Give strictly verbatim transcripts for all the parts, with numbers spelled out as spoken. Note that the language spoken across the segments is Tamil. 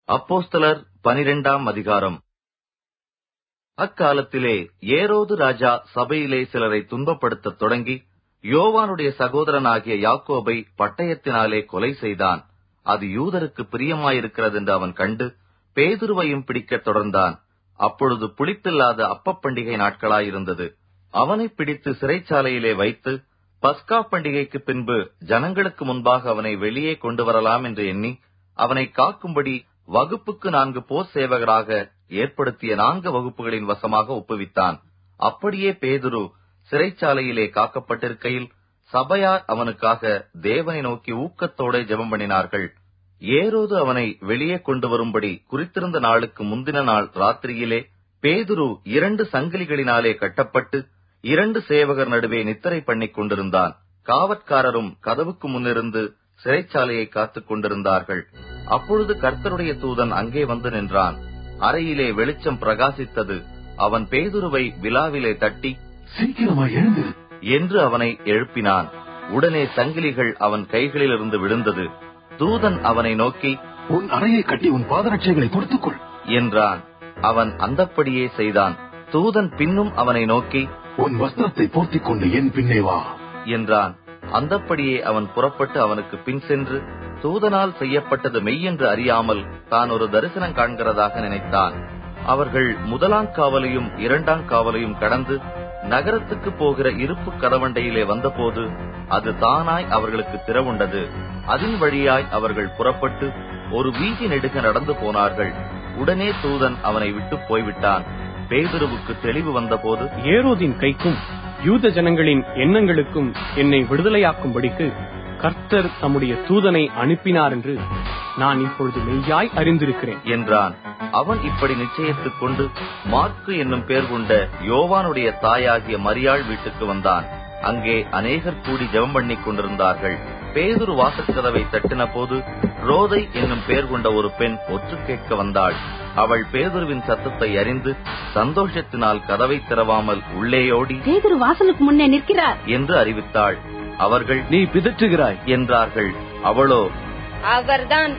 அப்போஸ்தலர் பனிரெண்டாம் அதிகாரம். அக்காலத்திலே ஏரோது ராஜா சபையிலே சிலரை துன்பப்படுத்தத் தொடங்கி யோவானுடைய சகோதரனாகிய யாக்கோபை பட்டயத்தினாலே கொலை செய்தான். அது யூதருக்கு பிரியமாயிருக்கிறது என்று அவன் கண்டு பேதுருவையும் பிடிக்கத் தொடர்ந்தான். அப்பொழுது புளிப்பில்லாத அப்பப் பண்டிகை நாட்களாயிருந்தது. அவனை பிடித்து சிறைச்சாலையிலே வைத்து பஸ்கா பண்டிகைக்கு பின்பு ஜனங்களுக்கு முன்பாக அவனை வெளியே கொண்டு வரலாம் என்று எண்ணி அவனை காக்கும்படி வகுப்புக்கு நான்கு போர் சேவகராக ஏற்படுத்திய நான்கு வகுப்புகளின் வசமாக ஒப்புவித்தான். அப்படியே பேதுரு சிறைச்சாலையிலே காக்கப்பட்டிருக்கையில் சபையார் அவனுக்காக தேவனை நோக்கி ஊக்கத்தோட ஜெபம் பண்ணினார்கள். ஏரோது அவனை வெளியே கொண்டு வரும்படி குறித்திருந்த நாளுக்கு முந்தின நாள் ராத்திரியிலே பேதுரு இரண்டு சங்கிலிகளினாலே கட்டப்பட்டு இரண்டு சேவகர் நடுவே நித்திரை பண்ணிக் கொண்டிருந்தான். காவற்காரரும் கதவுக்கு முன்னிருந்து சிறைச்சாலையை காத்துக் கொண்டிருந்தார்கள். அப்பொழுது கர்த்தருடைய தூதன் அங்கே வந்து நின்றான். அறையிலே வெளிச்சம் பிரகாசித்தது. அவன் பேதுருவை விலாவிலே தட்டி, சீக்கிரமாய் எழுந்து என்று அவனை எழுப்பினான். உடனே சங்கிலிகள் அவன் கைகளிலிருந்து விழுந்தது. தூதன் அவனை நோக்கி, உன் அறையை கட்டி உன் பாதரட்சைகளை கொடுத்துக்கொள் என்றான். அவன் அந்தப்படியே செய்தான். தூதன் பின்னும் அவனை நோக்கி, உன் வஸ்திரத்தை போர்த்திக் கொண்டு என் பின்னே வா என்றான். அந்தப்படியே அவன் புறப்பட்டு அவனுக்கு பின் சென்று தூதனால் செய்யப்பட்டது மெய்யென்று அறியாமல் தான் ஒரு தரிசனம் காண்கிறதாக நினைத்தான். அவர்கள் முதலாம் காவலையும் இரண்டாம் காவலையும் கடந்து நகரத்துக்கு போகிற இருப்பு கதவண்டையிலே வந்தபோது அது தானாய் அவர்களுக்கு திறவுண்டது. அதன் வழியாய் அவர்கள் புறப்பட்டு ஒரு வீதி நெடுக நடந்து போனார்கள். உடனே தூதன் அவனை விட்டு போய்விட்டான். பேதுருவுக்கு தெளிவு வந்தபோது, ஏரோதின் கைக்கும் யூத ஜனங்களின் எண்ணங்களுக்கும் என்னை விடுதலையாக்கும்படிக்கு கர்த்தர் தம்முடைய தூதனை அனுப்பினார் என்று நான் இப்பொழுது மெய்யாய் அறிந்திருக்கிறேன் என்றான். அவன் இப்படி நிச்சயித்துக் கொண்டு மாற்கு என்னும் பேர் கொண்ட யோவானுடைய தாயாகிய மரியாள் வீட்டுக்கு வந்தான். அங்கே அநேகர் கூடி ஜெபம் பண்ணிக் கொண்டிருந்தார்கள். பேதுரு வாசற்கதவை தட்டின போது ரோதை என்னும் பேர் கொண்ட ஒரு பெண் ஒற்று கேட்க வந்தாள். அவள் பேதுருவின் சத்தத்தை அறிந்து சந்தோஷத்தினால் கதவை திறவாமல் உள்ளேயோடி, பேதுரு வாசலுக்கு முன்னே நிற்கிறார் என்று அறிவித்தாள். அவர்கள், நீ பிதற்றுகிறாய் என்றார்கள். அவளோ, அவர்தான்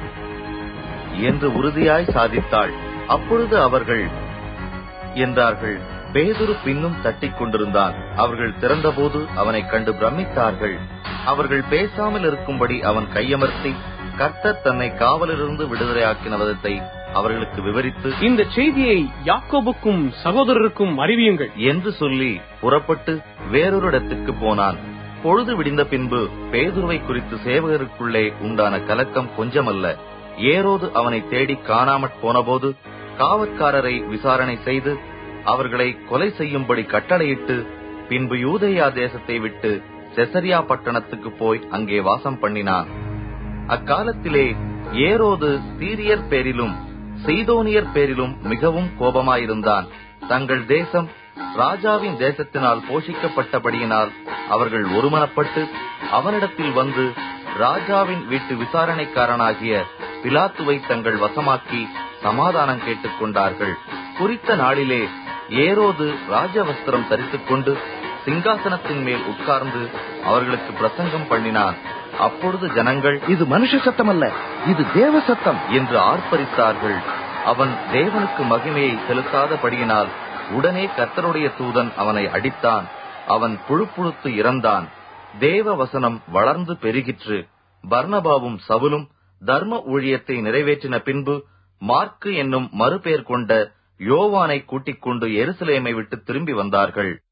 என்று உறுதியாய் சாதித்தாள். அப்பொழுது அவர்கள் என்றார்கள். பேதுரு பின்னும் தட்டிக் கொண்டிருந்தான். அவர்கள் திறந்தபோது அவனை கண்டு பிரமித்தார்கள். அவர்கள் பேசாமல் இருக்கும்படி அவன் கையமர்த்தி கர்த்தர் தன்னை காவலிலிருந்து விடுதலையாக்கின விதத்தை அவர்களுக்கு விவரித்து, இந்த செய்தியை யாக்கோபுக்கும் சகோதரருக்கும் அறிவியுங்கள் என்று சொல்லி புறப்பட்டு வேறொரு இடத்துக்கு போனான். பொழுது விடிந்த பின்பு பேதுருவை குறித்து சேவகருக்குள்ளே உண்டான கலக்கம் கொஞ்சமல்ல. ஏரோது அவனை தேடி காணாமற் போனபோது காவற்காரரை விசாரணை செய்து அவர்களை கொலை செய்யும்படி கட்டளையிட்டு பின்பு யூதேயா தேசத்தை விட்டு செசரியா பட்டணத்துக்கு போய் அங்கே வாசம் பண்ணினான். அக்காலத்திலே ஏரோது சீரியர் பேரிலும் சீதோனியர் பேரிலும் மிகவும் கோபமாயிருந்தான். தங்கள் தேசம் ராஜாவின் தேசத்தினால் போஷிக்கப்பட்டபடியினால் அவர்கள் ஒருமனப்பட்டு அவனிடத்தில் வந்து ராஜாவின் வீட்டு விசாரணைக்காரனாகிய பிலாத்துவை தங்கள் வசமாக்கி சமாதானம் கேட்டுக் கொண்டார்கள். குறித்த நாளிலே ஏரோது ராஜவஸ்திரம் தரித்துக் கொண்டு சிங்காசனத்தின் மேல் உட்கார்ந்து அவர்களுக்கு பிரசங்கம் பண்ணினான். அப்பொழுது ஜனங்கள், இது மனுஷ சத்தம் அல்ல, இது தேவ சத்தம் என்று ஆர்ப்பரித்தார்கள். அவன் தேவனுக்கு மகிமையை செலுத்தாதபடியினால் உடனே கர்த்தருடைய தூதன் அவனை அடித்தான். அவன் புழுப்புழுத்து இறந்தான். தேவ வசனம் வளர்ந்து பெருகிற்று. பர்னபாவும் சவுலும் தர்ம ஊழியத்தை நிறைவேற்றின பின்பு மாற்கு என்னும் மறுபெயர் கொண்ட யோவானை கூட்டிக் கொண்டு எருசலேமை விட்டு திரும்பி வந்தார்கள்.